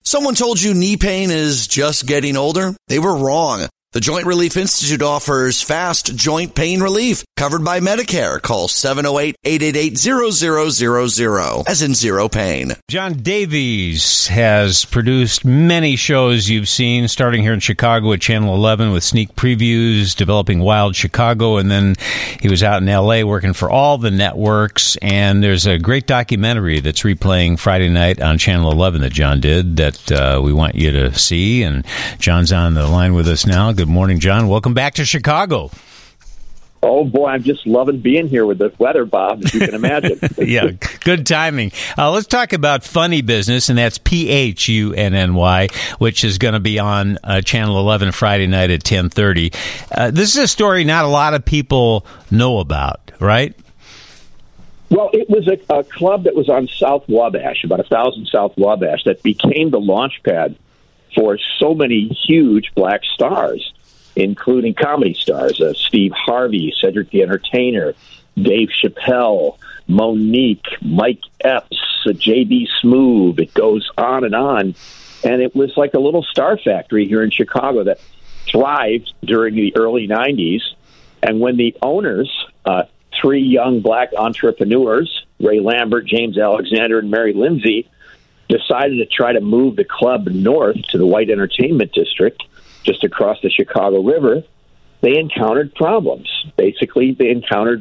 Someone told you knee pain is just getting older? They were wrong. The Joint Relief Institute offers fast joint pain relief covered by Medicare. Call 708-888-0000, as in zero pain. John Davies has produced many shows you've seen, starting here in Chicago at Channel 11 with sneak previews, developing Wild Chicago, and then he was out in L.A. working for all the networks. And there's a great documentary that's replaying Friday night on Channel 11 that John did that we want you to see. And John's on the line with us now. Good morning, John. Welcome back to Chicago. Oh, boy, I'm just loving being here with the weather, Bob, as you can imagine. Yeah, good timing. Let's talk about Funny Business, and that's PHUNNY, which is going to be on Channel 11 Friday night at 10:30. This is a story not a lot of people know about, right? Well, it was a club that was on South Wabash, about 1,000 South Wabash, that became the launch pad for so many huge black stars, including comedy stars, Steve Harvey, Cedric the Entertainer, Dave Chappelle, Monique, Mike Epps, J.B. Smoove. It goes on. And it was like a little star factory here in Chicago that thrived during the early 90s. And when the owners, three young black entrepreneurs, Ray Lambert, James Alexander, and Mary Lindsay, decided to try to move the club north to the White Entertainment District, just across the Chicago River, they encountered problems. Basically, they encountered,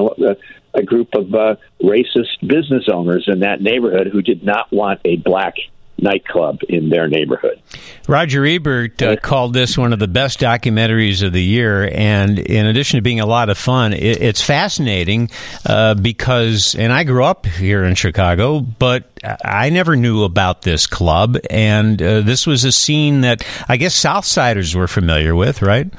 a group of racist business owners in that neighborhood who did not want a black nightclub in their neighborhood. Roger Ebert called this one of the best documentaries of the year, and in addition to being a lot of fun, it's fascinating because, and I grew up here in Chicago, but I never knew about this club, and this was a scene that I guess Southsiders were familiar with, right?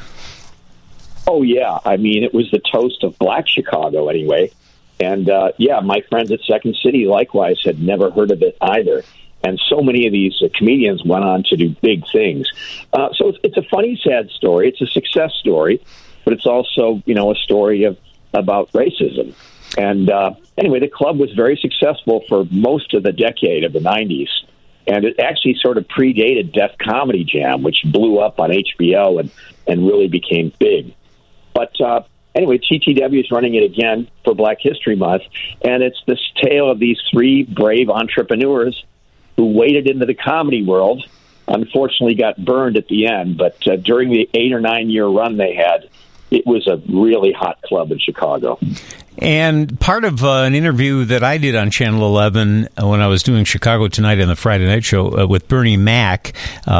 Oh, yeah. I mean, it was the toast of black Chicago anyway, and my friends at Second City likewise had never heard of it either. And so many of these comedians went on to do big things. So it's a funny, sad story. It's a success story, but it's also, a story about racism. And anyway, the club was very successful for most of the decade of the 90s. And it actually sort of predated Def Comedy Jam, which blew up on HBO and really became big. But anyway, TTW is running it again for Black History Month. And it's this tale of these three brave entrepreneurs who waded into the comedy world, unfortunately got burned at the end. But during the 8 or 9 year run they had, it was a really hot club in Chicago. And part of an interview that I did on Channel 11 when I was doing Chicago Tonight on the Friday Night Show with Bernie Mac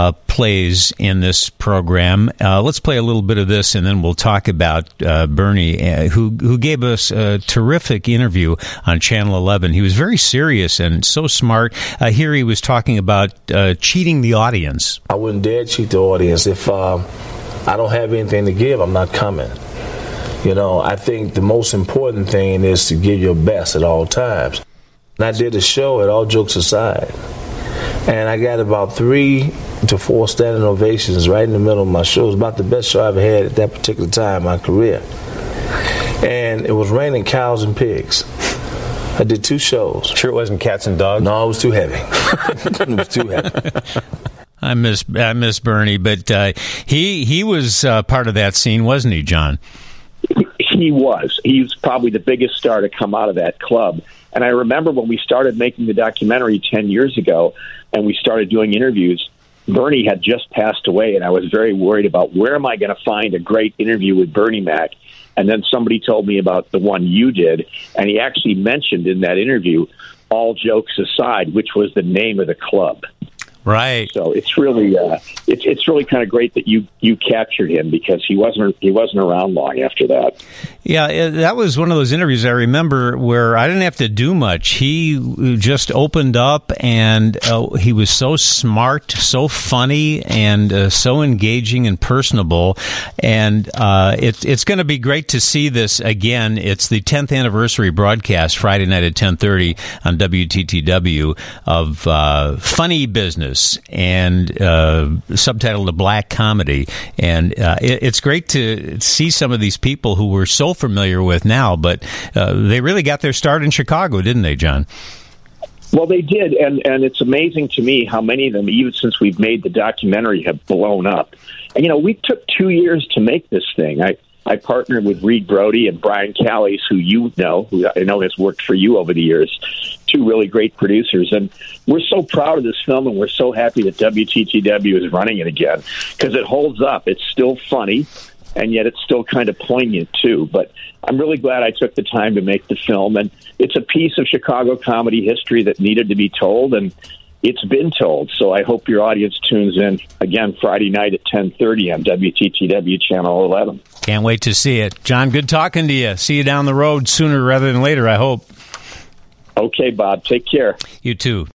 plays in this program. Let's play a little bit of this, and then we'll talk about Bernie, who gave us a terrific interview on Channel 11. He was very serious and so smart. Here he was talking about cheating the audience. I wouldn't dare cheat the audience. If I don't have anything to give, I'm not coming. I think the most important thing is to give your best at all times. And I did a show, at all jokes aside, and I got about 3 to 4 standing ovations right in the middle of my show. It was about the best show I ever had at that particular time in my career. And it was raining cows and pigs. I did 2 shows. Sure it wasn't cats and dogs? No, it was too heavy. It was too heavy. I miss Bernie, but he was part of that scene, wasn't he, John? He was. He was probably the biggest star to come out of that club. And I remember when we started making the documentary 10 years ago and we started doing interviews, Bernie had just passed away, and I was very worried about where am I going to find a great interview with Bernie Mac. And then somebody told me about the one you did, and he actually mentioned in that interview, All Jokes Aside, which was the name of the club. Right. So it's really it's really kind of great that you captured him, because he wasn't around long after that. Yeah, that was one of those interviews I remember where I didn't have to do much. He just opened up, and he was so smart, so funny, and so engaging and personable. And it's going to be great to see this again. It's the 10th anniversary broadcast Friday night at 10:30 on WTTW of Funny Business, and subtitled A Black Comedy. And it's great to see some of these people who we're so familiar with now, but they really got their start in Chicago, didn't they, John? Well, they did, and it's amazing to me how many of them, even since we've made the documentary, have blown up. And, we took 2 years to make this thing. I partnered with Reed Brody and Brian Callies, who who I know has worked for you over the years, two really great producers. And we're so proud of this film, and we're so happy that WTTW is running it again, because it holds up. It's still funny, and yet it's still kind of poignant, too. But I'm really glad I took the time to make the film, and it's a piece of Chicago comedy history that needed to be told, and it's been told. So I hope your audience tunes in again Friday night at 10:30 on WTTW Channel 11. Can't wait to see it. John, good talking to you. See you down the road sooner rather than later, I hope. Okay, Bob. Take care. You too.